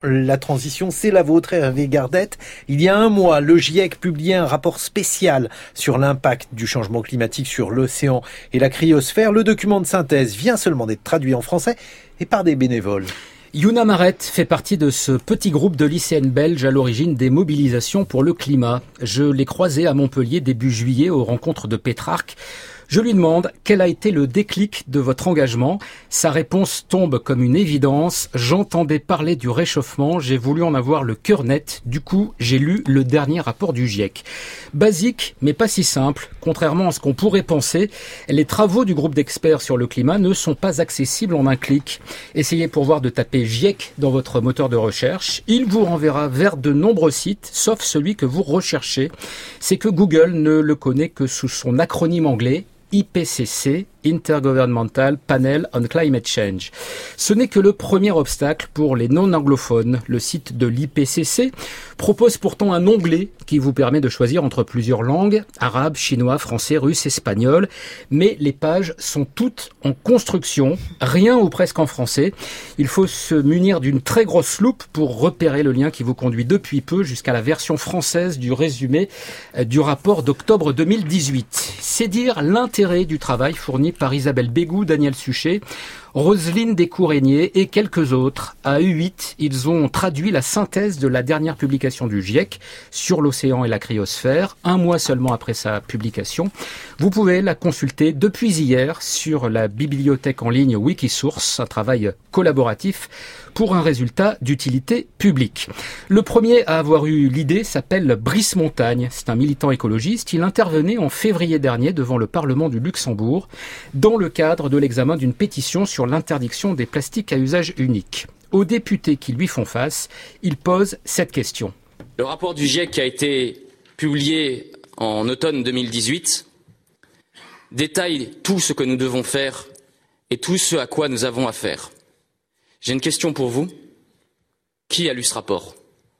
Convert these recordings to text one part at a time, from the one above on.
La transition, c'est la vôtre, Hervé Gardette. Il y a un mois, le GIEC publiait un rapport spécial sur l'impact du changement climatique sur l'océan et la cryosphère. Le document de synthèse vient seulement d'être traduit en français et par des bénévoles. Youna Maret fait partie de ce petit groupe de lycéennes belges à l'origine des mobilisations pour le climat. Je l'ai croisée à Montpellier début juillet aux rencontres de Pétrarque. Je lui demande quel a été le déclic de votre engagement. Sa réponse tombe comme une évidence. J'entendais parler du réchauffement, j'ai voulu en avoir le cœur net. Du coup, j'ai lu le dernier rapport du GIEC. Basique, mais pas si simple. Contrairement à ce qu'on pourrait penser, les travaux du groupe d'experts sur le climat ne sont pas accessibles en un clic. Essayez pour voir de taper GIEC dans votre moteur de recherche. Il vous renverra vers de nombreux sites, sauf celui que vous recherchez. C'est que Google ne le connaît que sous son acronyme anglais, IPCC, Intergovernmental Panel on Climate Change. Ce n'est que le premier obstacle pour les non-anglophones. Le site de l'IPCC propose pourtant un onglet qui vous permet de choisir entre plusieurs langues, arabe, chinois, français, russe, espagnol. Mais les pages sont toutes en construction, rien ou presque en français. Il faut se munir d'une très grosse loupe pour repérer le lien qui vous conduit depuis peu jusqu'à la version française du résumé du rapport d'octobre 2018. C'est dire l'intérêt du travail fourni par Isabelle Bégou, Daniel Suchet, Roselyne Descourégnier et quelques autres. À U8, ils ont traduit la synthèse de la dernière publication du GIEC sur l'océan et la cryosphère, un mois seulement après sa publication. Vous pouvez la consulter depuis hier sur la bibliothèque en ligne Wikisource, un travail collaboratif pour un résultat d'utilité publique. Le premier à avoir eu l'idée s'appelle Brice Montagne. C'est un militant écologiste. Il intervenait en février dernier devant le Parlement du Luxembourg dans le cadre de l'examen d'une pétition sur l'interdiction des plastiques à usage unique. Aux députés qui lui font face, il pose cette question. Le rapport du GIEC qui a été publié en automne 2018 détaille tout ce que nous devons faire et tout ce à quoi nous avons affaire. J'ai une question pour vous. Qui a lu ce rapport?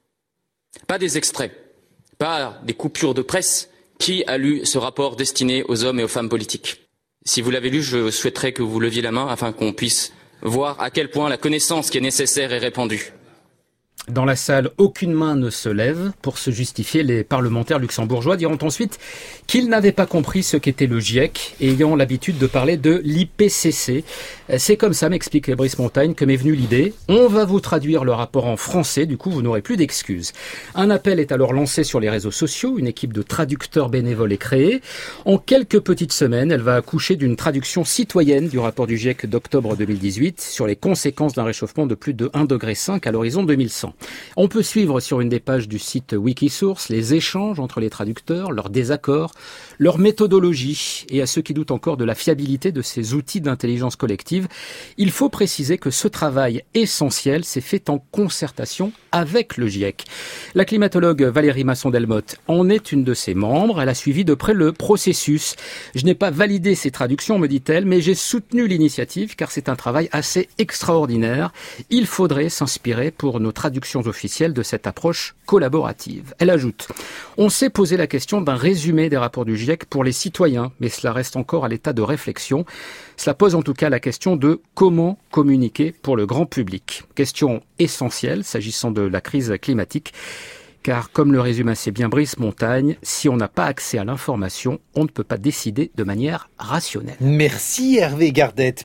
Pas des extraits, pas des coupures de presse. Qui a lu ce rapport destiné aux hommes et aux femmes politiques? Si vous l'avez lu, je souhaiterais que vous leviez la main afin qu'on puisse voir à quel point la connaissance qui est nécessaire est répandue. Dans la salle, aucune main ne se lève. Pour se justifier, les parlementaires luxembourgeois diront ensuite qu'ils n'avaient pas compris ce qu'était le GIEC, ayant l'habitude de parler de l'IPCC. C'est comme ça, m'explique Brice Montagne, que m'est venue l'idée. On va vous traduire le rapport en français, du coup vous n'aurez plus d'excuses. Un appel est alors lancé sur les réseaux sociaux, une équipe de traducteurs bénévoles est créée. En quelques petites semaines, elle va accoucher d'une traduction citoyenne du rapport du GIEC d'octobre 2018 sur les conséquences d'un réchauffement de plus de 1,5 degré à l'horizon 2100. On peut suivre sur une des pages du site Wikisource les échanges entre les traducteurs, leurs désaccords, leur méthodologie et à ceux qui doutent encore de la fiabilité de ces outils d'intelligence collective. Il faut préciser que ce travail essentiel s'est fait en concertation avec le GIEC. La climatologue Valérie Masson-Delmotte en est une de ses membres. Elle a suivi de près le processus. Je n'ai pas validé ces traductions, me dit-elle, mais j'ai soutenu l'initiative car c'est un travail assez extraordinaire. Il faudrait s'inspirer pour nos traductions officielles de cette approche collaborative. Elle ajoute: on s'est posé la question d'un résumé des rapports du GIEC pour les citoyens, mais cela reste encore à l'état de réflexion. Cela pose en tout cas la question de comment communiquer pour le grand public. Question essentielle s'agissant de la crise climatique, car comme le résume assez bien Brice Montagne, si on n'a pas accès à l'information, on ne peut pas décider de manière rationnelle. Merci Hervé Gardette.